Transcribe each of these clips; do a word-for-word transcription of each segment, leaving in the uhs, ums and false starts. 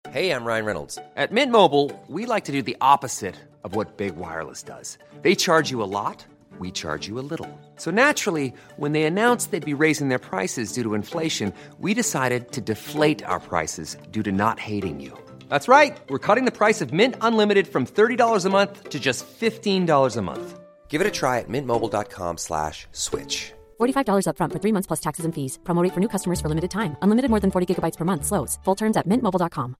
Hey, I'm Ryan Reynolds. At Mint Mobile, we like to do the opposite of what Big Wireless does. They charge you a lot, we charge you a little. So naturally, when they announced they'd be raising their prices due to inflation, we decided to deflate our prices due to not hating you. That's right. We're cutting the price of Mint Unlimited from thirty dollars a month to just fifteen dollars a month. Give it a try at mintmobile.com slash switch. forty-five dollars up front for three months plus taxes and fees. Promo rate for new customers for limited time. Unlimited more than forty gigabytes per month. Slows full terms at mint mobile dot com.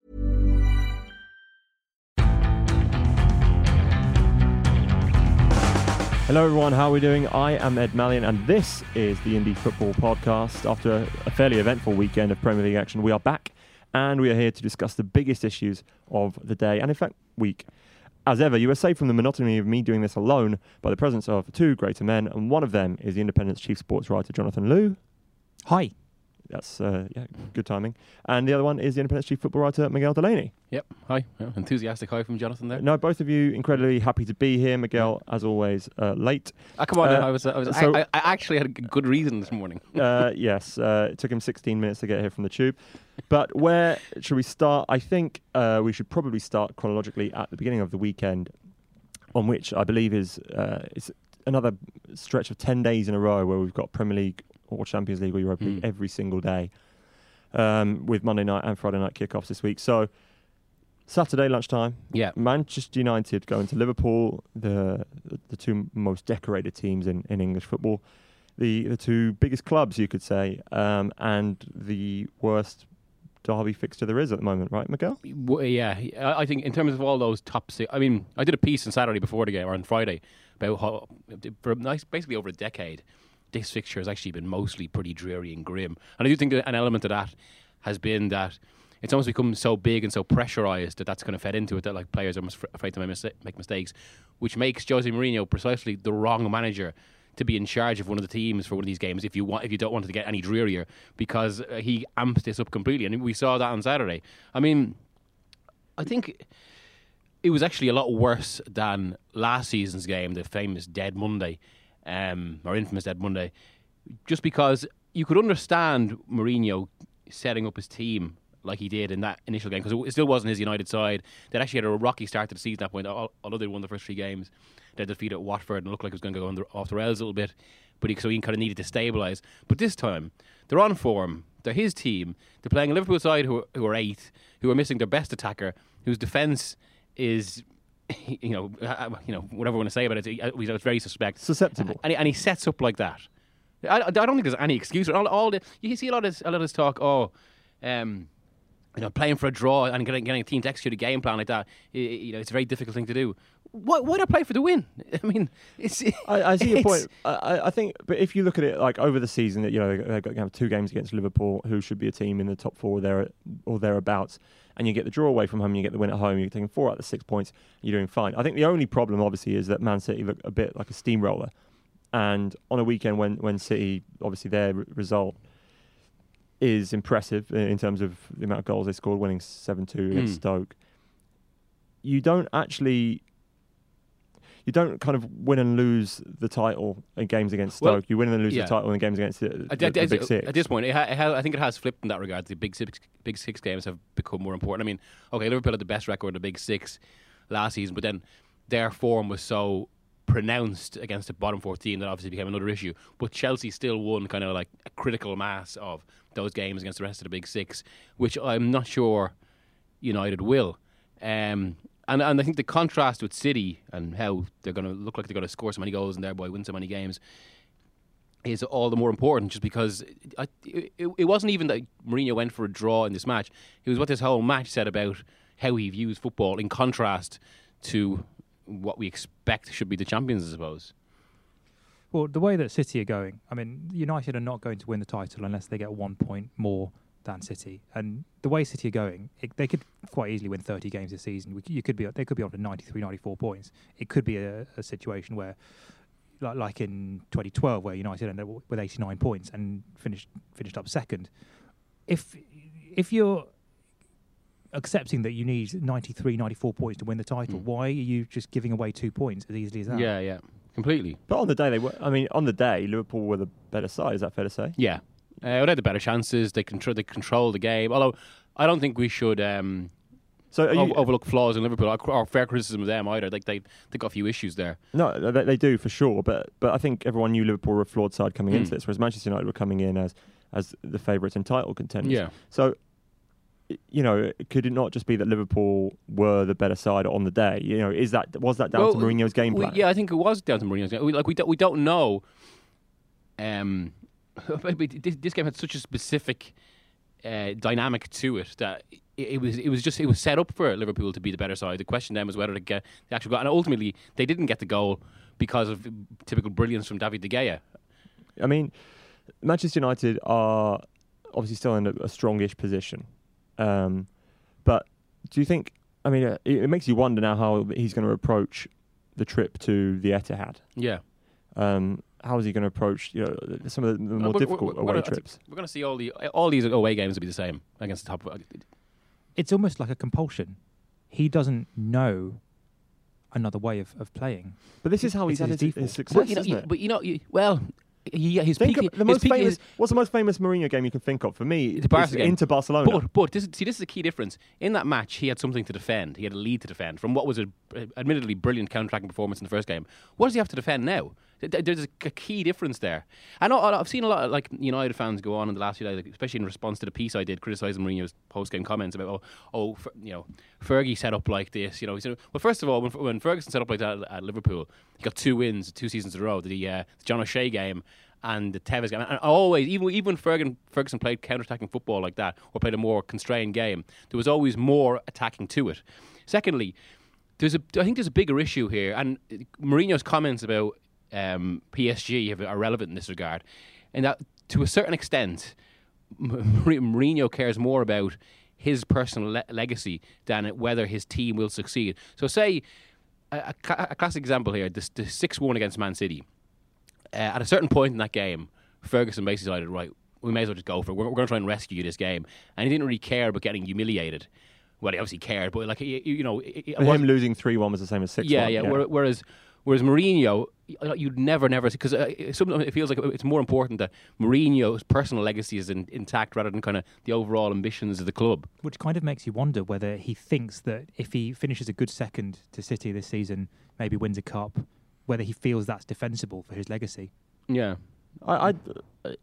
Hello everyone, how are we doing? I am Ed Mallion and this is the Indie Football Podcast. After a fairly eventful weekend of Premier League action, we are back and we are here to discuss the biggest issues of the day and in fact week. As ever, you are saved from the monotony of me doing this alone by the presence of two greater men, and one of them is the Independent's chief sports writer, Jonathan Liew. Hi. That's uh, yeah, good timing. And the other one is the Independent's chief football writer, Miguel Delaney. Yep. Hi. Yeah, enthusiastic hi from Jonathan there. No, both of you incredibly happy to be here. Miguel, as always, uh, late. Ah, come on. Uh, I was. I, was so, I, I actually had a good reason this morning. uh, yes. Uh, it took him sixteen minutes to get here from the tube. But where should we start? I think uh, we should probably start chronologically at the beginning of the weekend, on which I believe is uh, it's another stretch of ten days in a row where we've got Premier League or Champions League or Europa League mm. every single day, um, with Monday night and Friday night kickoffs this week. So Saturday lunchtime, yeah, Manchester United going to Liverpool, the the two most decorated teams in, in English football, the the two biggest clubs you could say, um, and the worst derby fixture there is at the moment, right, Miguel? Well, yeah, I think in terms of all those top six, I mean, I did a piece on Saturday before the game, or on Friday, about how, for nice, basically over a decade, this fixture has actually been mostly pretty dreary and grim. And I do think that an element of that has been that it's almost become so big and so pressurised that that's kind of fed into it, that like players are almost afraid to make mistakes, which makes Jose Mourinho precisely the wrong manager to be in charge of one of the teams for one of these games if you want, if you don't want it to get any drearier, because uh, he amps this up completely, and we saw that on Saturday. I mean, I think it was actually a lot worse than last season's game, the famous Dead Monday, um, or infamous Dead Monday, just because you could understand Mourinho setting up his team like he did in that initial game, because it still wasn't his United side. They'd actually had a rocky start to the season at that point, although they'd won the first three games. They defeated Watford and it looked like it was going to go on the, off the rails a little bit, but he, so he kind of needed to stabilise. But this time, they're on form. They're his team. They're playing a Liverpool side who are, who are eighth, who are missing their best attacker, whose defence is, you know, you know, whatever you want to say about it, it's very suspect, susceptible, and he, and he sets up like that. I, I don't think there's any excuse. All, all the, you see a lot of a lot of this talk. Oh, um, you know, playing for a draw and getting, getting a team to execute a game plan like that. You know, it's a very difficult thing to do. Why, why not play for the win? I mean, it's. I, I see your point. I, I think, but if you look at it like over the season, that you know they've got to have two games against Liverpool, who should be a team in the top four there or thereabouts, and you get the draw away from home, and you get the win at home, you're taking four out of the six points, you're doing fine. I think the only problem, obviously, is that Man City look a bit like a steamroller, and on a weekend when when City, obviously their result is impressive in terms of the amount of goals they scored, winning seven two against mm. Stoke. You don't actually. You don't kind of win and lose the title in games against Stoke. Well, you win and lose yeah. the title in games against the, the, at, the Big Six. At this point, it ha- it ha- I think it has flipped in that regard. The Big Six, Big Six games have become more important. I mean, okay, Liverpool had the best record in the Big Six last season, but then their form was so pronounced against the bottom four team that obviously became another issue. But Chelsea still won kind of like a critical mass of those games against the rest of the Big Six, which I'm not sure United will. Um, and and I think the contrast with City and how they're going to look like they're going to score so many goals and thereby win so many games is all the more important, just because it, it, it wasn't even that Mourinho went for a draw in this match. It was what this whole match said about how he views football in contrast to what we expect should be the champions, I suppose. Well, the way that City are going, I mean, United are not going to win the title unless they get one point more than City. And the way City are going, it, they could quite easily win thirty games this season. We, you could be, they could be on to ninety-three, ninety-four points. It could be a, a situation where, like, like in twenty twelve, where United ended up with eighty-nine points and finished finished up second. If if you're accepting that you need ninety-three, ninety-four points to win the title, mm. why are you just giving away two points as easily as that? Yeah, yeah. Completely. But on the day, they were. I mean, on the day, Liverpool were the better side. Is that fair to say? Yeah, uh, they had the better chances. They control. They control the game. Although I don't think we should um, So are you, o- overlook flaws in Liverpool or, or fair criticism of them either. Like they they got a few issues there. No, they, they do for sure. But but I think everyone knew Liverpool were a flawed side coming Mm. into this, whereas Manchester United were coming in as as the favourites and title contenders. Yeah. So, y- you know, could it not just be that Liverpool were the better side on the day? You know, is that was that down Well, to Mourinho's game we- plan? yeah, I think it was down to Mourinho's game. We, like we don't we don't know. Um, this, this game had such a specific uh, dynamic to it that it, it was it was just it was set up for Liverpool to be the better side. The question then was whether to get the actual goal, and ultimately they didn't get the goal because of typical brilliance from David De Gea. I mean, Manchester United are obviously still in a, a strongish position, um, but do you think? I mean, uh, it, it makes you wonder now how he's going to approach the trip to the Etihad. Yeah. Um, how is he going to approach you know some of the, the more We're- difficult we're- we're away gonna- trips? We're going to see all the all these away games will be the same against the top. It's almost like a compulsion. He doesn't know another way of, of playing. But this is how It's he's had his his, default. his success, But you know, isn't you, it? but you know, you, well, he, his Think peak, of the his most peak famous. is, What's the most famous Mourinho game you can think of? For me, The Barca it's game. into Barcelona. But, but this, is- see, this is a key difference. In that match, he had something to defend. He had a lead to defend from what was a, admittedly brilliant counter-attacking performance in the first game. What does he have to defend now? Th- th- There's a, a key difference there. I know I've seen a lot of like United fans go on in the last few days, like, especially in response to the piece I did criticising Mourinho's post-game comments about, oh, oh, Fer- you know, Fergie set up like this. You know, he said, well, first of all, when, when Ferguson set up like that at, at Liverpool, he got two wins, two seasons in a row. The uh, John O'Shea game and the Tevez game. And always, even even when Ferguson, Ferguson played counter-attacking football like that, or played a more constrained game, there was always more attacking to it. Secondly, there's a, I think there's a bigger issue here, and Mourinho's comments about um, P S G have, are relevant in this regard, and that to a certain extent, M- Mourinho cares more about his personal le- legacy than whether his team will succeed. So, say a, a, cla- a classic example here: the, the six one against Man City. Uh, at a certain point in that game, Ferguson basically decided, right, we may as well just go for it. We're, we're going to try and rescue this game, and he didn't really care about getting humiliated. Well, he obviously cared, but like you, you know, it, it For him, wasn't- losing three one was the same as six one. yeah, yeah. where- Whereas, whereas Mourinho, y- you'd never, never because uh, sometimes it feels like it's more important that Mourinho's personal legacy is in, intact rather than kind of the overall ambitions of the club. Which kind of makes you wonder whether he thinks that if he finishes a good second to City this season, maybe wins a cup, whether he feels that's defensible for his legacy. Yeah, I, I,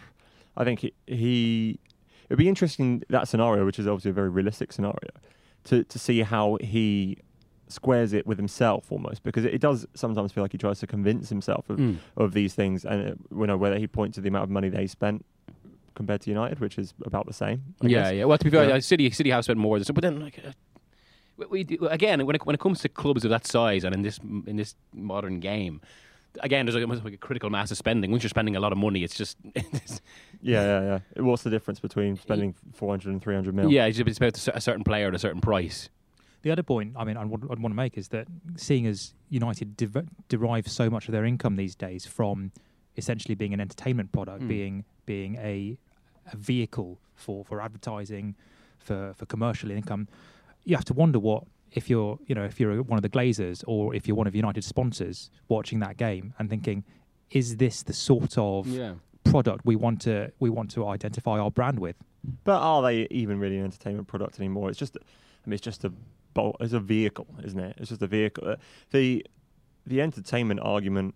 I think he, he. It'd be interesting that scenario, which is obviously a very realistic scenario, to to see how he squares it with himself almost, because it, it does sometimes feel like he tries to convince himself of, Mm. of these things, and uh, you know whether he points to the amount of money they spent compared to United, which is about the same. I yeah, guess. yeah. Well, to be fair, Yeah. uh, City, City have spent more than, but then like. Uh, we, we do- again, when it, when it comes to clubs of that size and in this in this modern game, again, there's like, like a critical mass of spending. Once you're spending a lot of money, it's just it's, Yeah, yeah, yeah. What's the difference between spending four hundred and three hundred mil? yeah, it's it's about a cer- a certain player at a certain price. The other point, I mean, I would, I'd want to make is that seeing as United div- derive so much of their income these days from essentially being an entertainment product, Mm. being being a a vehicle for, for advertising, for, for commercial income, you have to wonder what if you're you know if you're one of the Glazers or if you're one of United's sponsors watching that game and thinking, is this the sort of Yeah. product we want to we want to identify our brand with? But are they even really an entertainment product anymore? It's just, I mean, it's just a, bol- it's a vehicle, isn't it? It's just a vehicle. Uh, The, the entertainment argument,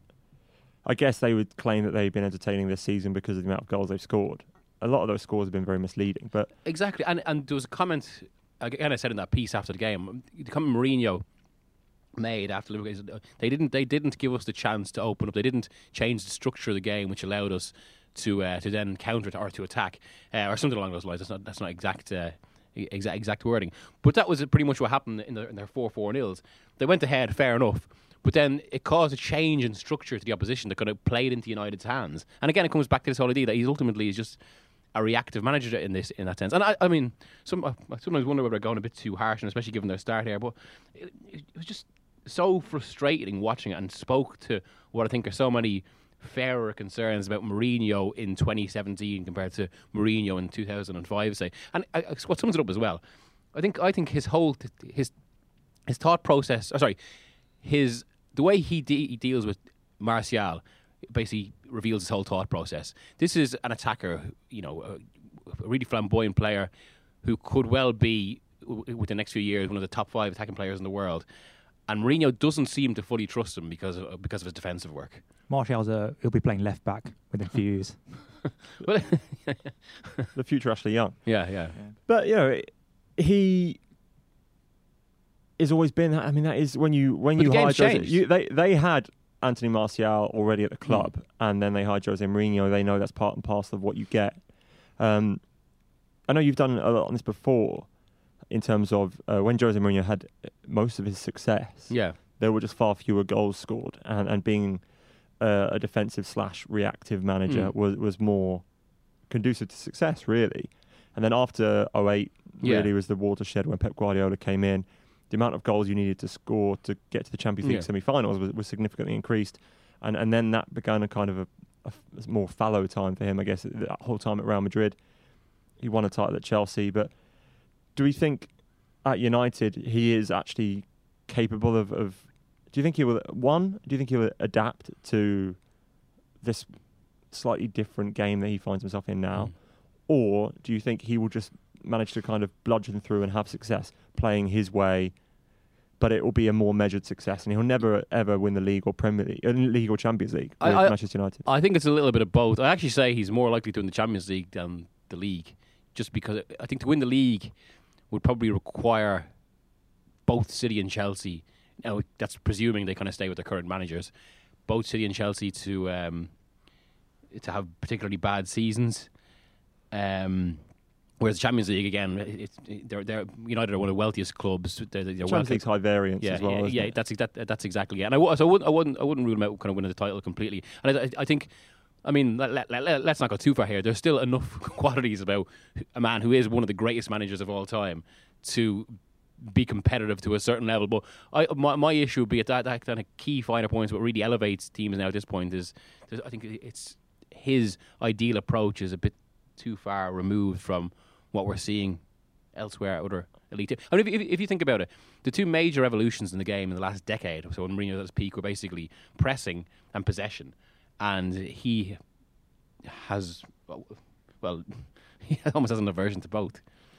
I guess they would claim that they've been entertaining this season because of the amount of goals they've scored. A lot of those scores have been very misleading, but Exactly, and and there was a comment again. I said in that piece after the game, the comment Mourinho made after Liverpool, he said, they didn't they didn't give us the chance to open up. They didn't change the structure of the game, which allowed us to uh, to then counter it or to attack uh, or something along those lines. That's not that's not exact. Uh, Exact exact wording, but that was pretty much what happened in, the, in their four four nils. They went ahead, fair enough, but then it caused a change in structure to the opposition that could have played into United's hands. And again, it comes back to this whole idea that he's ultimately is just a reactive manager in this in that sense. And I, I mean, some I sometimes wonder whether they're going a bit too harsh, and especially given their start here. But it, it was just so frustrating watching it, and spoke to what I think are so many fairer concerns about Mourinho in twenty seventeen compared to Mourinho in two thousand five, say. And I, I, what sums it up as well, I think I think his whole his his thought process, oh, sorry, his the way he, de- he deals with Martial basically reveals his whole thought process. This is an attacker, you know, a, a really flamboyant player who could well be, w- with the next few years, one of the top five attacking players in the world. And Mourinho doesn't seem to fully trust him because of, because of his defensive work. Martial's a, he'll be playing left back within a few years. Well, The future Ashley Young. yeah, yeah. But, you know, he has always been that. I mean, that is when you when But you the hire game's Jose, changed. you, they they had Anthony Martial already at the club, and then they hired Jose Mourinho. They know that's part and parcel of what you get. Um, I know you've done a lot on this before, in terms of uh, when Jose Mourinho had most of his success. Yeah. There were just far fewer goals scored, and and being uh, a defensive slash reactive manager Mm. was was more conducive to success, really. And then after oh eight, Yeah. really was the watershed when Pep Guardiola came in. The amount of goals you needed to score to get to the Champions League Yeah. semi-finals was, was significantly increased, and and then that began a kind of a, a f- more fallow time for him, I guess. That whole time at Real Madrid, he won a title at Chelsea, but do we think at United he is actually capable of, of do you think he will, one, do you think he will adapt to this slightly different game that he finds himself in now? Mm. Or do you think he will just manage to kind of bludgeon through and have success playing his way, but it will be a more measured success, and he'll never ever win the league or Premier League, uh, league or Champions League I- with I- Manchester United? I think it's a little bit of both. I actually say he's more likely to win the Champions League than the league, just because I think to win the league would probably require both City and Chelsea. Now that's presuming they kind of stay with their current managers. Both City and Chelsea to um, to have particularly bad seasons. Um, whereas the Champions League again, it's it, they're they're United are one of the wealthiest clubs. They're, they're Champions wealthy. League's high variance Yeah, as well. yeah, isn't yeah. it? That's that, that's exactly it. And I, w- so I wouldn't, I wouldn't, I wouldn't rule him out kind of winning the title completely. And I, I, I think, I mean, let, let, let, let's not go too far here. There's still enough qualities about a man who is one of the greatest managers of all time to be competitive to a certain level. But I, my, my issue would be at that, that kind of key finer points. What really elevates teams now at this point is, there's- I think it's his ideal approach is a bit too far removed from what we're seeing elsewhere at other elite teams. I mean, if, if, if you think about it, the two major revolutions in the game in the last decade, so when Mourinho was at his peak, were basically pressing and possession. And he has, well, he almost has an aversion to both.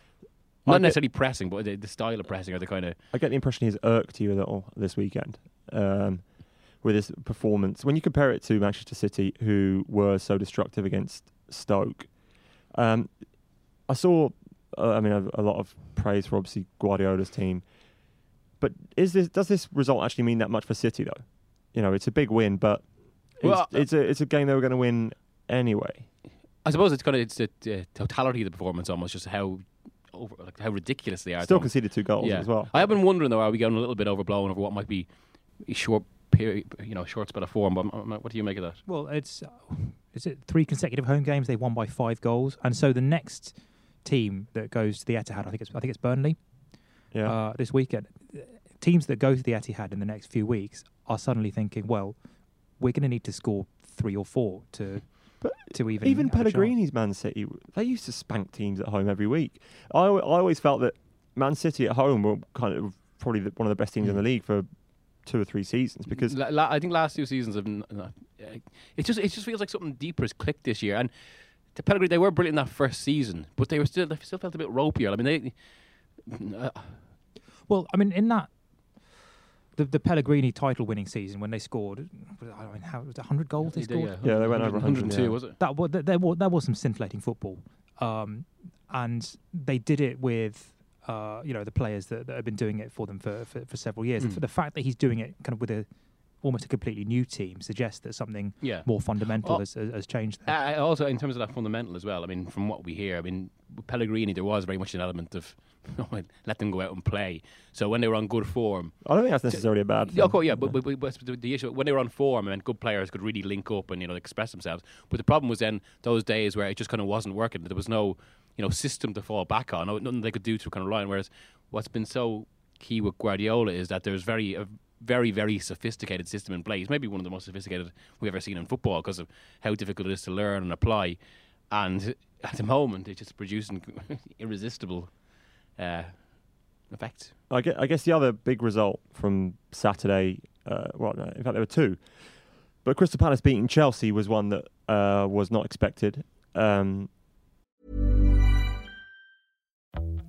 I Not get- necessarily pressing, but the, the style of pressing or the kind of... I get the impression he's irked you a little this weekend um, with his performance. When you compare it to Manchester City, who were so destructive against Stoke, um, I saw, uh, I mean, a, a lot of praise for obviously Guardiola's team. But is this does this result actually mean that much for City, though? You know, it's a big win, but it's, Well, it's a it's a game they were going to win anyway. I suppose it's kind of it's the, the totality of the performance almost, just how over, like how ridiculous they are. Still Tom. conceded two goals Yeah. as well. I have been wondering though, are we going a little bit overblown over what might be a short period, you know, short spell of form? But um, what do you make of that? Well, it's is it three consecutive home games they won by five goals, and so the next team that goes to the Etihad, I think it's I think it's Burnley, Yeah. uh, this weekend. Teams that go to the Etihad in the next few weeks are suddenly thinking, well, we're going to need to score three or four to But to even Even have a chance. Pellegrini's Man City, they used to spank teams at home every week. I, al- I always felt that Man City at home were kind of probably the, one of the best teams in the league for two or three seasons because La- la- I think last two seasons have. N- n- it just it just feels like something deeper has clicked this year. And the Pellegrini, they were brilliant that first season, but they were still they still felt a bit ropier. I mean, they. Uh, Well, I mean, in that the the Pellegrini title-winning season when they scored, I mean, how was it one hundred goals they scored? Yeah, they went over one hundred, one hundred two, yeah. was it? That was there was that was some scintillating football, um, and they did it with uh, you know the players that, that have been doing it for them for, for, for several years. Mm. For the fact that he's doing it kind of with a almost a completely new team suggests that something Yeah. more fundamental Well, has, has has changed there. Uh, also, in terms of that fundamental as well, I mean, from what we hear, I mean, with Pellegrini, there was very much an element of let them go out and play. So when they were on good form, I don't think that's necessarily a bad thing. yeah, of course, yeah, but, but, but, but the, the issue when they were on form, I mean, good players could really link up and you know express themselves. But the problem was then those days where it just kind of wasn't working. There was no you know system to fall back on, no, nothing they could do to kind of rely on. Whereas what's been so key with Guardiola is that there's very a very very sophisticated system in place. Maybe one of the most sophisticated we've ever seen in football because of how difficult it is to learn and apply. And at the moment, it's just producing irresistible uh, effects. I guess, I guess the other big result from Saturday, uh, well, no, in fact, there were two. But Crystal Palace beating Chelsea was one that uh, was not expected. Um,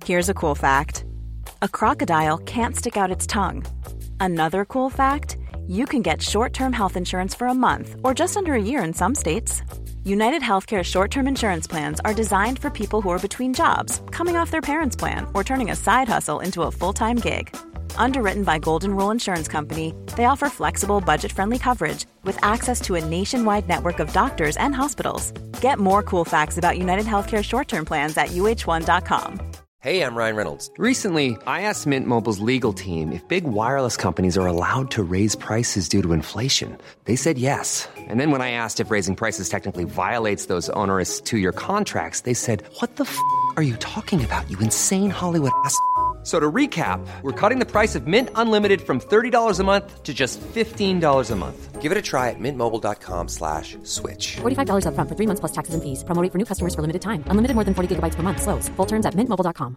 Here's a cool fact. A crocodile can't stick out its tongue. Another cool fact, you can get short-term health insurance for a month or just under a year in some states. United Healthcare short-term insurance plans are designed for people who are between jobs, coming off their parents' plan, or turning a side hustle into a full-time gig. Underwritten by Golden Rule Insurance Company, they offer flexible, budget-friendly coverage with access to a nationwide network of doctors and hospitals. Get more cool facts about United Healthcare short-term plans at U H one dot com. Hey, I'm Ryan Reynolds. Recently, I asked Mint Mobile's legal team if big wireless companies are allowed to raise prices due to inflation. They said yes. And then when I asked if raising prices technically violates those onerous two-year contracts, they said, what the f*** are you talking about, you insane Hollywood ass f- So to recap, we're cutting the price of Mint Unlimited from thirty dollars a month to just fifteen dollars a month. Give it a try at mintmobile.com slash switch. forty-five dollars up front for three months plus taxes and fees. Promo rate for new customers for limited time. Unlimited more than forty gigabytes per month. Slows full terms at mint mobile dot com.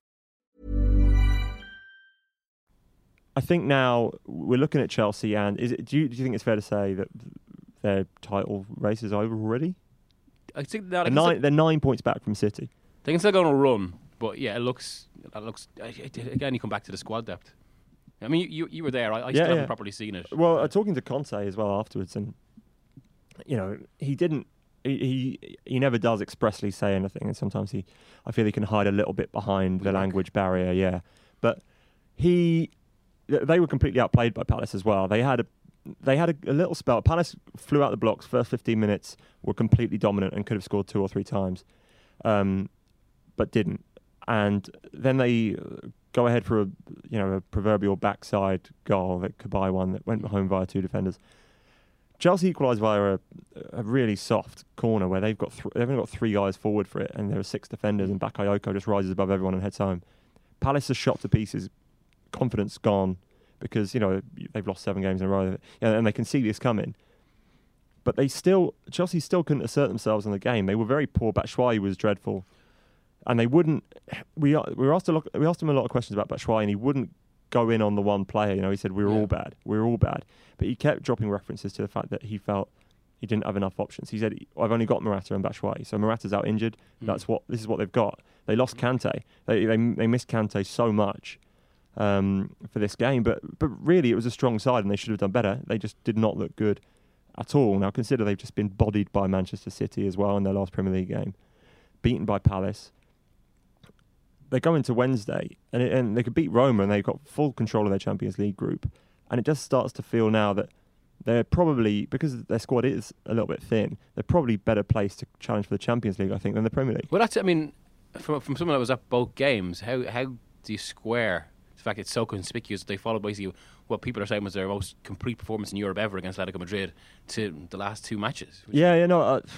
I think now we're looking at Chelsea, and is it, do you do you think it's fair to say that their title race is over already? I think that They're nine, they're nine points back from City. they can still go on a run, but yeah, it looks. It looks again. You come back to the squad depth. I mean, you you were there. I, I Yeah, still yeah. haven't properly seen it. Well, uh, talking to Conte as well afterwards, and you know, he didn't. He, he he never does expressly say anything, and sometimes he, I feel he can hide a little bit behind the Look. language barrier. Yeah, but he, they were completely outplayed by Palace as well. They had a, they had a, a little spell. Palace flew out the blocks. First fifteen minutes were completely dominant and could have scored two or three times, um, but didn't. And then they go ahead for a, you know, a proverbial backside goal that Kabay won that went home via two defenders. Chelsea equalised via a, a really soft corner where they've got th- they've only got three guys forward for it, and there are six defenders, and Bakayoko just rises above everyone and heads home. Palace is shot to pieces, confidence gone, because you know they've lost seven games in a row, and they can see this coming. But they still, Chelsea still couldn't assert themselves in the game. They were very poor. Batshuayi was dreadful, and they wouldn't. We we were asked a lot, we asked him a lot of questions about Batshuayi, and he wouldn't go in on the one player. You know, he said we were Yeah. all bad, we were all bad. But he kept dropping references to the fact that he felt he didn't have enough options. He said, "I've only got Morata and Batshuayi, so Morata's out injured. Mm. That's what this is what they've got. They lost Kante. They they they missed Kante so much um, for this game, but but really it was a strong side, and they should have done better. They just did not look good at all. Now consider they've just been bodied by Manchester City as well in their last Premier League game, beaten by Palace. They go into Wednesday and it, and they could beat Roma, and they've got full control of their Champions League group. And it just starts to feel now that they're probably, because their squad is a little bit thin, they're probably better placed to challenge for the Champions League, I think, than the Premier League. Well, that's. I mean, from from someone that was at both games, how how do you square the fact it's so conspicuous that they followed basically what people are saying was their most complete performance in Europe ever against Atletico Madrid to the last two matches? Yeah, yeah, no. Uh,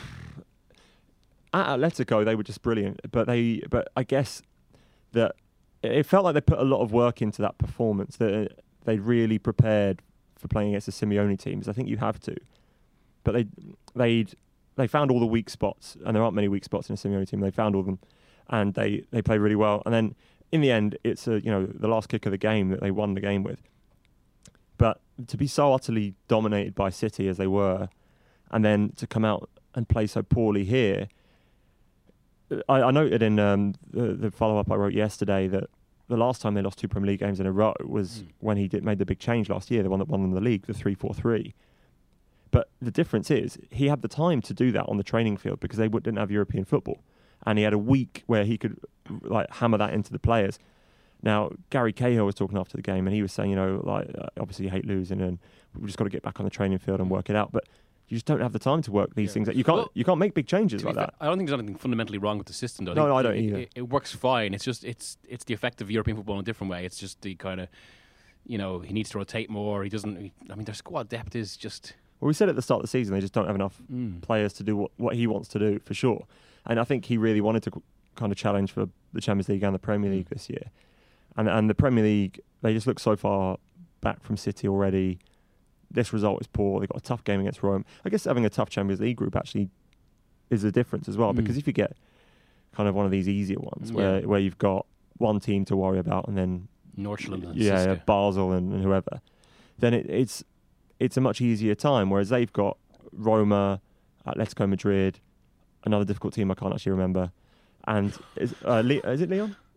at Atletico, they were just brilliant, but they, but I guess that it felt like they put a lot of work into that performance. That they really prepared for playing against the Simeone teams. I think you have to, but they they they found all the weak spots, and there aren't many weak spots in a Simeone team. They found all of them, and they they played really well. And then in the end, it's a you know the last kick of the game that they won the game with. But to be so utterly dominated by City as they were, and then to come out and play so poorly here. I, I noted in um, the, the follow-up I wrote yesterday that the last time they lost two Premier League games in a row was mm. when he did made the big change last year, the one that won them the league, the three four three. But the difference is he had the time to do that on the training field because they didn't have European football, and he had a week where he could like hammer that into the players. Now Gary Cahill was talking after the game, and he was saying, you know, like uh, obviously you hate losing, and we've just got to get back on the training field and work it out, but. You just don't have the time to work these yeah. things. You can't. Well, you can't make big changes like fair, that. I don't think there's anything fundamentally wrong with the system, though. No, no, I don't it, either. It, it works fine. It's just it's it's the effect of European football in a different way. It's just the kind of, you know, he needs to rotate more. He doesn't. He, I mean, their squad depth is just. Well, we said at the start of the season they just don't have enough mm. players to do what, what he wants to do for sure. And I think he really wanted to kind of challenge for the Champions League and the Premier League this year. And and the Premier League, they just look so far back from City already. This result is poor. They've got a tough game against Rome. I guess having a tough Champions League group actually is a difference as well, mm. because if you get kind of one of these easier ones yeah. where where you've got one team to worry about and then Northland and yeah, Siska. Basel and, and whoever, then it, it's it's a much easier time. Whereas they've got Roma, Atletico Madrid, another difficult team I can't actually remember, and is, uh, Le- is it Leon?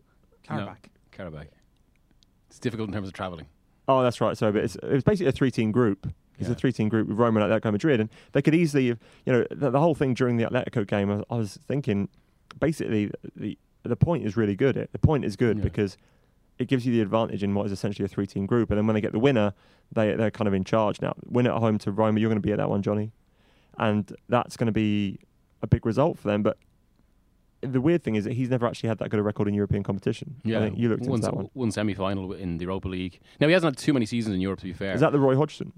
Karabakh. No, Karabakh. It's difficult in terms of travelling. Oh, that's right. So, but it's, it was basically a three-team group. It's Yeah. a three-team group with Roma and Atletico Madrid, and they could easily, have, you know, the, the whole thing during the Atletico game. I, I was thinking, basically, the the point is really good. It the point is good Yeah. because it gives you the advantage in what is essentially a three-team group, and then when they get the winner, they they're kind of in charge now. Win at home to Roma, you're going to be at that one, Johnny, and that's going to be a big result for them. But the weird thing is that he's never actually had that good a record in European competition. I think you looked into one, that one. One semi-final in the Europa League. Now he hasn't had too many seasons in Europe, to be fair. Is that the Roy Hodgson?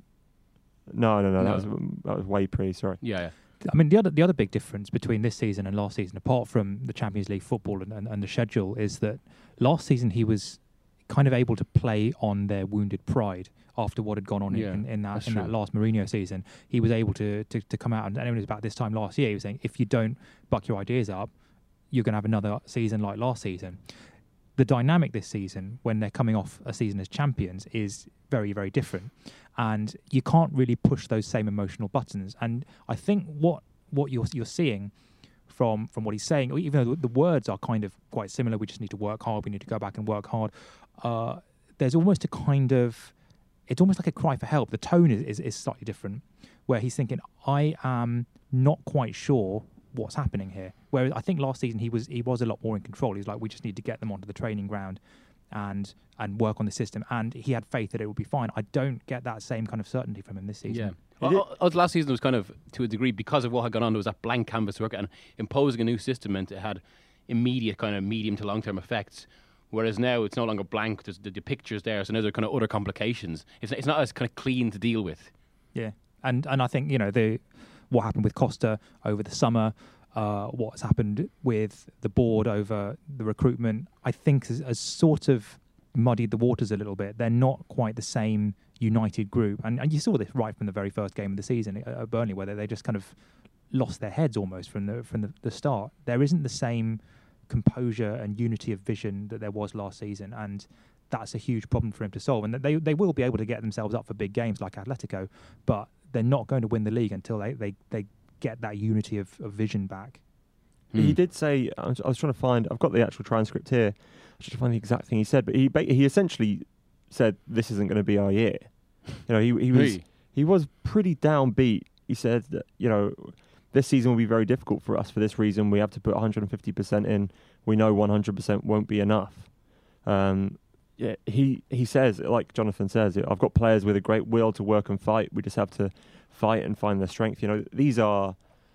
No, no, no. That No. was that was way pre. Sorry. Yeah, yeah. I mean, the other the other big difference between this season and last season, apart from the Champions League football and, and, and the schedule, is that last season he was kind of able to play on their wounded pride after what had gone on Yeah, in, in that that's in that true. last Mourinho season. He was able to, to, to come out, and it was about this time last year, he was saying, if you don't buck your ideas up, you're going to have another season like last season. The dynamic this season, when they're coming off a season as champions, is very, very different. And you can't really push those same emotional buttons. And I think what what you're you're seeing from from what he's saying, even though the words are kind of quite similar, we just need to work hard, we need to go back and work hard. Uh, there's almost a kind of, it's almost like a cry for help. The tone is, is, is slightly different, where he's thinking, I am not quite sure what's happening here. Whereas I think last season he was he was a lot more in control. He's like, we just need to get them onto the training ground and and work on the system. And he had faith that it would be fine. I don't get that same kind of certainty from him this season. Yeah. Well, uh, last season was kind of, to a degree, because of what had gone on, there was that blank canvas to work at, and imposing a new system meant it had immediate kind of medium to long term effects. Whereas now it's no longer blank. There's the, the pictures there, so now there are kind of other complications. It's it's not as kind of clean to deal with. Yeah, and and I think, you know, the what happened with Costa over the summer, uh, what's happened with the board over the recruitment, I think has, has sort of muddied the waters a little bit. They're not quite the same united group, and and you saw this right from the very first game of the season at, at Burnley, where they, they just kind of lost their heads almost from the from the, the start. There isn't the same composure and unity of vision that there was last season, and that's a huge problem for him to solve. And they they will be able to get themselves up for big games like Atletico, but they're not going to win the league until they, they, they get that unity of, of vision back. He did say, I was, I was trying to find, I've got the actual transcript here, I should find the exact thing he said, but he ba- he essentially said, this isn't going to be our year. You know, he he was Really? he was pretty downbeat. He said that, you know, this season will be very difficult for us for this reason. We have to put one hundred fifty percent in. We know one hundred percent won't be enough. Um, yeah, he, he says, like Jonathan says, I've got players with a great will to work and fight. We just have to fight and find their strength. You know, these are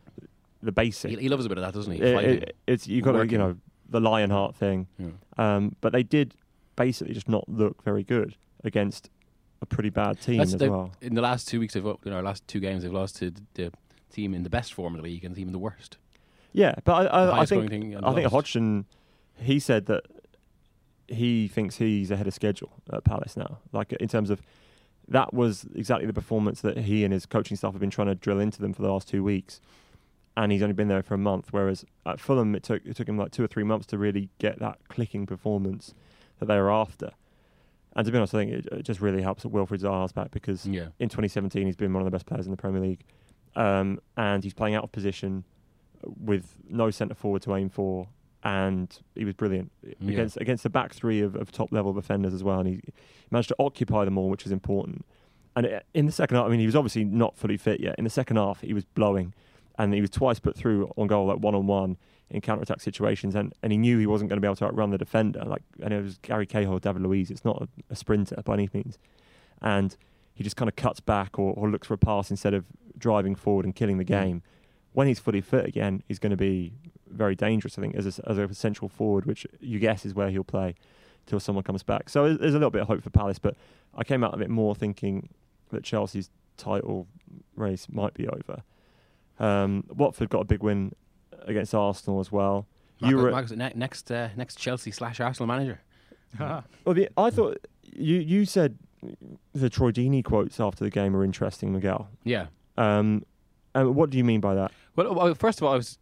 the basic. He, he loves a bit of that, doesn't he? It- Fighting. it- it's you got to, you Working. know, the Lionheart thing. Yeah. Um, but they did basically just not look very good against a pretty bad team That's as the- well. In the last two weeks, they've, in our last two games, they've lost to the, the team in the best form of the league and the team in the worst. Yeah, but I, The I, I highest think scoring thing and I think lost. Hodgson, he said that he thinks he's ahead of schedule at Palace now. Like in terms of that was exactly the performance that he and his coaching staff have been trying to drill into them for the last two weeks, and he's only been there for a month. Whereas at Fulham, it took it took him like two or three months to really get that clicking performance that they were after. And to be honest, I think it, it just really helps that Wilfried Zaha's back because Yeah. in twenty seventeen he's been one of the best players in the Premier League, um, and he's playing out of position with no centre forward to aim for, and he was brilliant Yeah. against against the back three of, of top level defenders as well, and he managed to occupy them all, which is important. And it, in the second half, I mean, he was obviously not fully fit yet. In the second half, he was blowing, and he was twice put through on goal, like one on one in counter attack situations, and, and he knew he wasn't going to be able to outrun the defender. Like, and it was Gary Cahill, David Luiz. It's not a, a sprinter by any means, and he just kind of cuts back or, or looks for a pass instead of driving forward and killing the game. Mm. When he's fully fit again, he's going to be very dangerous, I think, as a, as a central forward, which you guess is where he'll play till someone comes back. So there's a little bit of hope for Palace, but I came out of it more thinking that Chelsea's title race might be over. Um, Watford got a big win against Arsenal as well. Marcus, you were Marcus, ne- next uh, next Chelsea slash Arsenal manager. well, the, I thought you you said the Troy Deeney quotes after the game are interesting, Miguel. Yeah. Um, and what do you mean by that? Well, well, first of all, I was.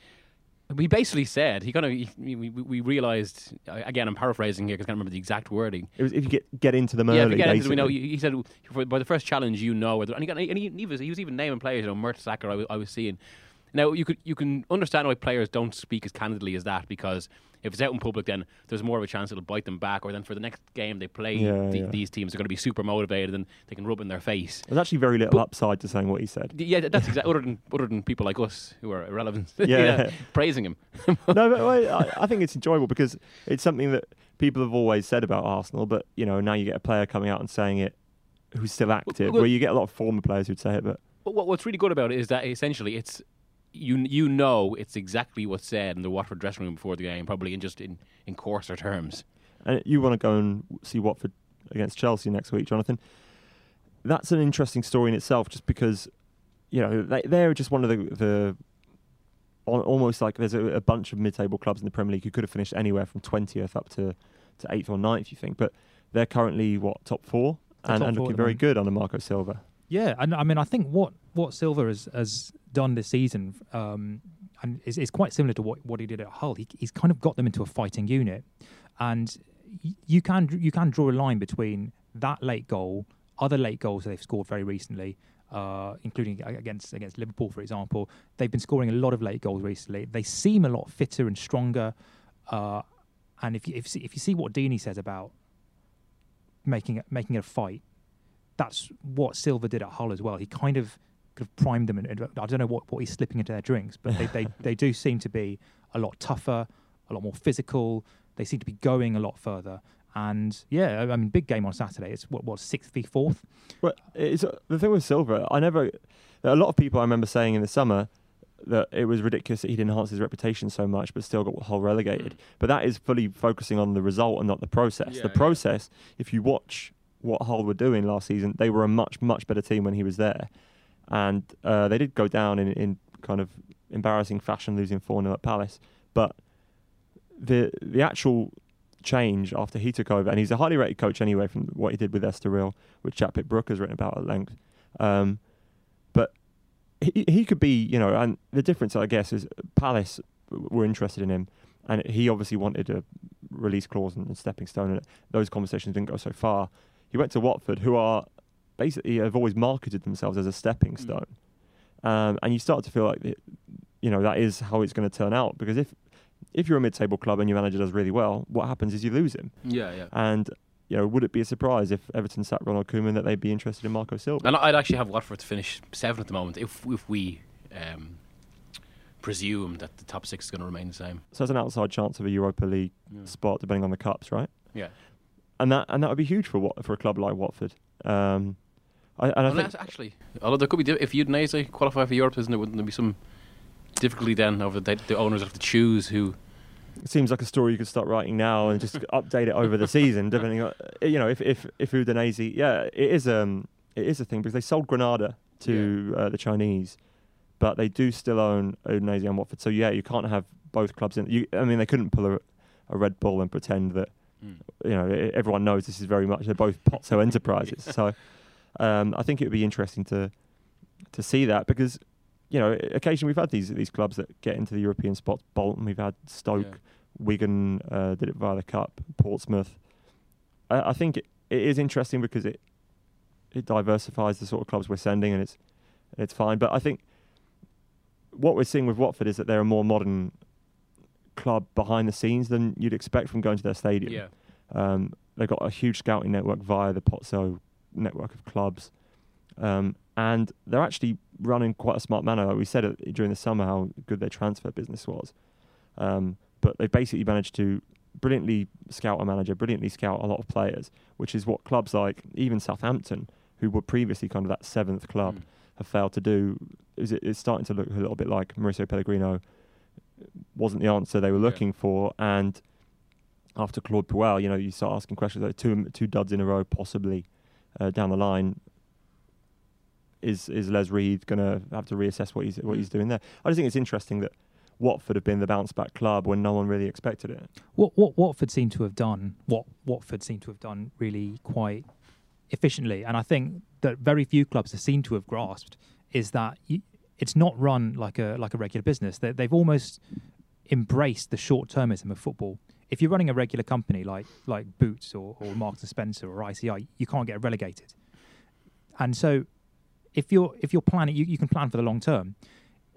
We basically said he kind of we, we, we realized again. I'm paraphrasing here because I can't remember the exact wording. It was if you get get into them Yeah, early. if you get into basically. them, you know, he he said for, by the first challenge, you know, whether, and, he got, and he, he was he was even naming players, you know, Mertesacker I, was- I was seeing, Now you could you can understand why players don't speak as candidly as that, because if it's out in public, then there's more of a chance it'll bite them back. Or then for the next game they play, Yeah, the, yeah. these teams are going to be super motivated and they can rub in their face. There's actually very little upside to saying what he said. Yeah, that's exactly. Other than other than people like us who are irrelevant, Yeah. praising him. No, but I, I think it's enjoyable because it's something that people have always said about Arsenal. But you know, now you get a player coming out and saying it who's still active. Well, where you get a lot of former players who'd say it, but But what, what's really good about it is that essentially it's you you know it's exactly what's said in the Watford dressing room before the game, probably in just in, in coarser terms. and you want to go and see Watford against Chelsea next week, Jonathan. That's an interesting story in itself, just because you know they they're just one of the the al- almost like there's a, a bunch of mid-table clubs in the Premier League who could have finished anywhere from twentieth up to to eighth or ninth, you think, but they're currently what top four They're and, top and four at looking the very moment. good under Marco Silva. Yeah, and I mean, I think what what Silva has, has done this season um, and is, is quite similar to what, what he did at Hull. He, he's kind of got them into a fighting unit, and y- you can you can draw a line between that late goal, other late goals that they've scored very recently, uh, including against against Liverpool, for example. They've been scoring a lot of late goals recently. They seem a lot fitter and stronger, uh, and if you, if you see, if you see what Deeney says about making it, making it a fight. That's what Silva did at Hull as well. He kind of could have primed them, and, and I don't know what, what he's slipping into their drinks, but they, they, they do seem to be a lot tougher, a lot more physical. They seem to be going a lot further. And yeah, I mean, big game on Saturday. It's what, what sixth v fourth. Well, it's uh, the thing with Silva. I never. A lot of people I remember saying in the summer that it was ridiculous that he'd enhanced his reputation so much, but still got Hull relegated. But that is fully focusing on the result and not the process. Yeah, the yeah. process, if you watch what Hull were doing last season, they were a much, much better team when he was there. And uh, they did go down in, in kind of embarrassing fashion, losing four nil at Palace. But the the actual change after he took over, and he's a highly rated coach anyway from what he did with Estoril, which Jack Pitt-Brook has written about at length. Um, but he he could be, you know, and the difference, I guess, is Palace were interested in him, and he obviously wanted a release clause and a stepping stone, and those conversations didn't go so far. He went to Watford, who are basically have always marketed themselves as a stepping stone, mm. um, and you start to feel like it, you know that is how it's going to turn out. Because if if you're a mid-table club and your manager does really well, what happens is you lose him. Yeah, yeah. And you know, would it be a surprise if Everton sacked Ronald Koeman that they'd be interested in Marco Silva? And I'd actually have Watford to finish seventh at the moment if if we um, presume that the top six is going to remain the same. So there's an outside chance of a Europa League Yeah. spot, depending on the cups, right? Yeah. And that and that would be huge for Wat- for a club like Watford. Um, I, and I Unless, think actually, although there could be di- if Udinese qualify for Europe, isn't there? Wouldn't there be some difficulty then over the, the owners have to choose who? it seems like a story you could start writing now and just update it over the season, depending on, you know, if if if Udinese, yeah, it is um it is a thing because they sold Granada to uh, the Chinese, but they do still own Udinese and Watford. So yeah, you can't have both clubs in. You, I mean, they couldn't pull a, a Red Bull and pretend that Mm. you know e- everyone knows this is very much they're both Pozzo enterprises. So um, I think it would be interesting to to see that because you know occasionally we've had these these clubs that get into the European spots. Bolton, we've had Stoke, Yeah. Wigan uh, did it via the Cup, Portsmouth. I, I think it, it is interesting because it it diversifies the sort of clubs we're sending, and it's it's fine. But I think what we're seeing with Watford is that they're a more modern club behind the scenes than you'd expect from going to their stadium. Yeah. Um, they've got a huge scouting network via the Pozzo network of clubs, um, and they're actually running quite a smart manner. Like we said it during the summer how good their transfer business was, um, but they basically managed to brilliantly scout a manager, brilliantly scout a lot of players, which is what clubs like even Southampton, who were previously kind of that seventh club, Mm. have failed to do. Is it, it's starting to look a little bit like Mauricio Pellegrino wasn't the answer they were looking yeah. for, and after Claude Puel, you know, you start asking questions like two two duds in a row, possibly uh, down the line. Is is Les Reed going to have to reassess what he's what he's doing there? I just think it's interesting that Watford have been the bounce back club when no one really expected it. What what Watford seem to have done, what Watford seem to have done really quite efficiently, and I think that very few clubs have seemed to have grasped is that you, it's not run like a like a regular business. They, they've almost embraced the short termism of football. If you're running a regular company like like Boots or, or Marks and Spencer or I C I, you can't get relegated. And so, if you're if you're planning, you, you can plan for the long term.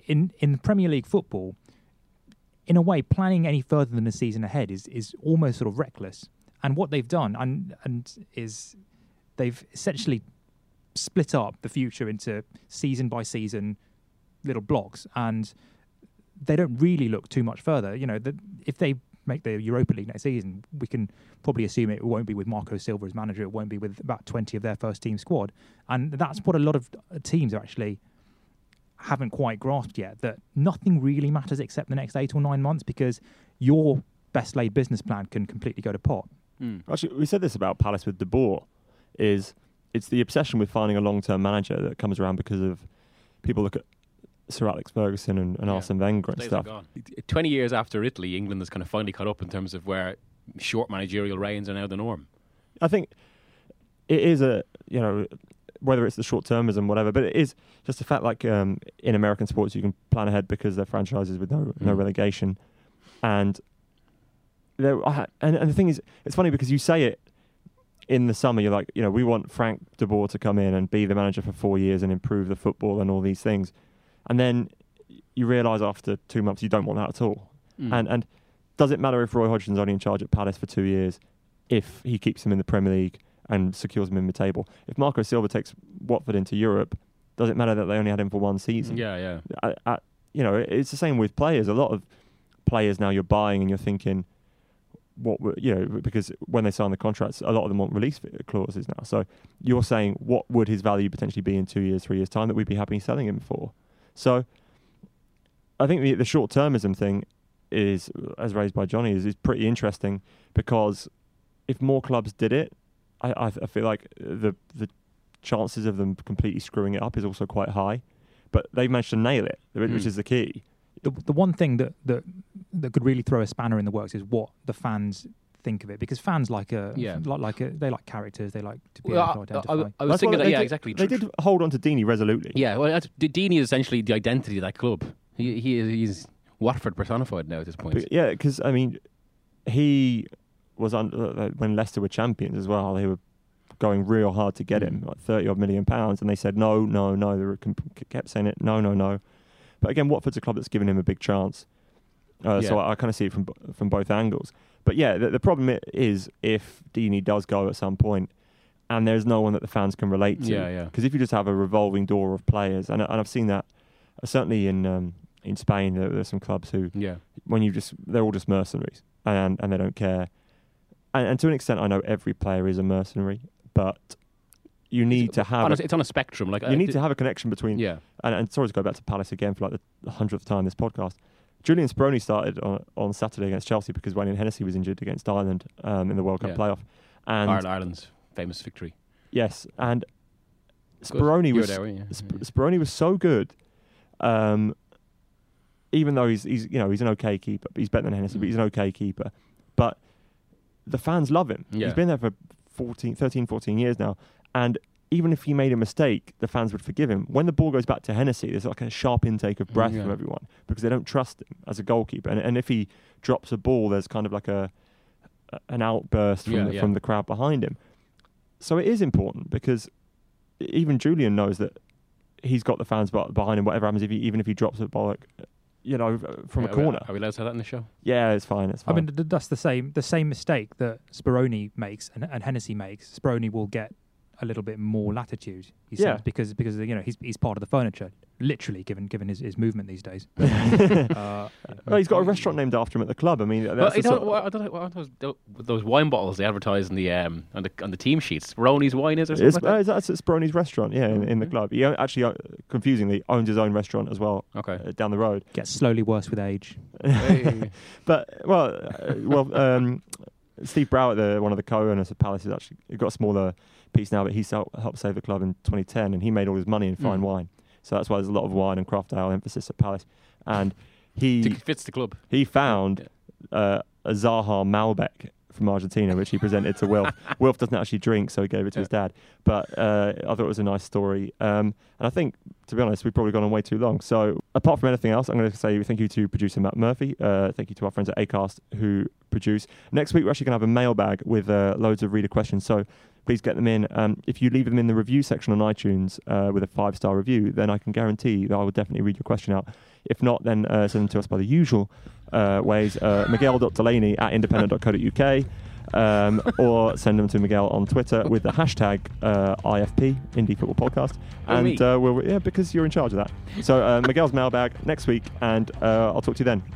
in in Premier League football, in a way, planning any further than a season ahead is is almost sort of reckless. And what they've done and and is they've essentially split up the future into season by season little blocks, and they don't really look too much further. You know, the, if they make the Europa League next season, we can probably assume it won't be with Marco Silva as manager. It won't be with about twenty of their first team squad, and that's what a lot of teams are actually haven't quite grasped yet. That nothing really matters except the next eight or nine months, because your best laid business plan can completely go to pot. Mm. Actually, we said this about Palace with De Boer, is it's the obsession with finding a long-term manager that comes around because of people look at Sir Alex Ferguson and, and yeah. Arsene Wenger and stuff. twenty years after Italy, England has kind of finally caught up in terms of where short managerial reigns are now the norm. I think it is a, you know, whether it's the short-termism, whatever, but it is just the fact, like um, in American sports, you can plan ahead because they're franchises with no, mm. no relegation. And There, and, and the thing is, it's funny because you say it in the summer, you're like, you know, we want Frank de Boer to come in and be the manager for four years and improve the football and all these things. And then you realise after two months you don't want that at all. Mm. And and does it matter if Roy Hodgson's only in charge at Palace for two years if he keeps them in the Premier League and secures them in the table? If Marco Silva takes Watford into Europe, does it matter that they only had him for one season? Yeah, yeah. I, I, you know, it's the same with players. A lot of players now you're buying and you're thinking, what you know, because when they sign the contracts, a lot of them want release clauses now. So you're saying, what would his value potentially be in two years, three years' time that we'd be happy selling him for? So I think the, the short-termism thing is, as raised by Johnny, is, is pretty interesting, because if more clubs did it, I, I, I feel like the the chances of them completely screwing it up is also quite high. But they've managed to nail it, which mm. is the key. The, the one thing that, that that could really throw a spanner in the works is what the fans think of it, because fans like a yeah. like, like a, they like characters, they like to be well, able to identify. I, I, I was That's thinking that, yeah, did, exactly. They did hold on to Deeney resolutely. Yeah, well, that's, Deeney is essentially the identity of that club. He he is he's Watford personified now at this point. But yeah, because I mean, he was on uh, when Leicester were champions as well. They were going real hard to get him, like thirty odd million pounds, and they said no, no, no. They were, kept saying it, no, no, no. But again, Watford's a club that's given him a big chance. Uh, yeah. So I, I kind of see it from from both angles. But yeah, the, the problem is if Deeney does go at some point, and there's no one that the fans can relate to. Yeah, yeah. Because if you just have a revolving door of players, and, and I've seen that uh, certainly in um, in Spain, there, there's some clubs who, yeah, when you just they're all just mercenaries, and and they don't care. And, and to an extent, I know every player is a mercenary, but you need it's, to have on a, a, it's on a spectrum. Like you uh, need to have a connection between. Yeah. And, and sorry to go back to Palace again for like the hundredth time this podcast. Julian Speroni started on, on Saturday against Chelsea because Wayne Hennessy was injured against Ireland um, in the World Cup yeah. playoff. And Ireland, Ireland's famous victory. Yes, and Speroni was there, yeah. Sp- Speroni was so good. Um, even though he's he's you know he's an okay keeper, he's better than Hennessy, mm. but he's an okay keeper. But the fans love him. Yeah. He's been there for fourteen, thirteen, fourteen years now, and even if he made a mistake, the fans would forgive him. When the ball goes back to Hennessy, there's like a sharp intake of breath yeah. from everyone because they don't trust him as a goalkeeper. And, and if he drops a ball, there's kind of like a an outburst from, yeah, the, yeah. from the crowd behind him. So it is important because even Julian knows that he's got the fans behind him, whatever happens, if he, even if he drops a ball, you know, from yeah, a corner. Are we, are we allowed to have that in the show? Yeah, it's fine. It's fine. I mean, th- that's the same the same mistake that Speroni makes and, and Hennessy makes. Speroni will get a little bit more latitude, he yeah. says, because because you know he's he's part of the furniture, literally, given given his, his movement these days. uh, well, he's got a restaurant named after him at the club. I mean, that's well, the don't, sort well, I don't know what those, those wine bottles they advertise in the um on the on the team sheets. Speroni's wine is or something it's, like that? Uh, that's at Speroni's restaurant, yeah, in, in the club. He actually, uh, confusingly, owns his own restaurant as well. Okay, uh, down the road. Gets slowly worse with age. Hey. But well, uh, well, um, Steve Browett, the one of the co-owners of Palace, has actually got a smaller piece now, but he helped save the club in twenty ten, and he made all his money in fine mm. wine. So that's why there's a lot of wine and craft ale emphasis at Palace. And he it fits the club. He found uh, a Zaha Malbec from Argentina, which he presented to Wilf. Wilf doesn't actually drink, so he gave it to yeah. his dad. But uh, I thought it was a nice story. Um, and I think, to be honest, we've probably gone on way too long. So apart from anything else, I'm going to say thank you to producer Matt Murphy. Uh, thank you to our friends at Acast who produce. Next week, we're actually going to have a mailbag with uh, loads of reader questions. So please get them in. Um, if you leave them in the review section on iTunes uh, with a five-star review, then I can guarantee that I will definitely read your question out. If not, then uh, send them to us by the usual uh, ways, uh, miguel dot delaney at independent dot co dot uk. Um, or send them to Miguel on Twitter with the hashtag uh, I F P, Indie Football Podcast. And uh, we'll, yeah, because you're in charge of that. So uh, Miguel's mailbag next week, and uh, I'll talk to you then.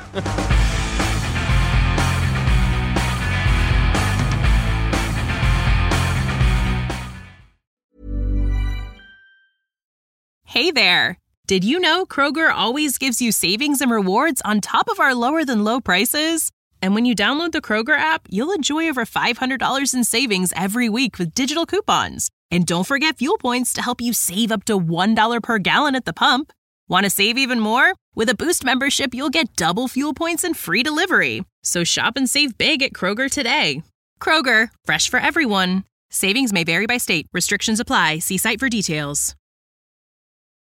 Hey there. Did you know Kroger always gives you savings and rewards on top of our lower than low prices? And when you download the Kroger app, you'll enjoy over five hundred dollars in savings every week with digital coupons. And don't forget fuel points to help you save up to one dollar per gallon at the pump. Want to save even more? With a Boost membership, you'll get double fuel points and free delivery. So shop and save big at Kroger today. Kroger, fresh for everyone. Savings may vary by state. Restrictions apply. See site for details.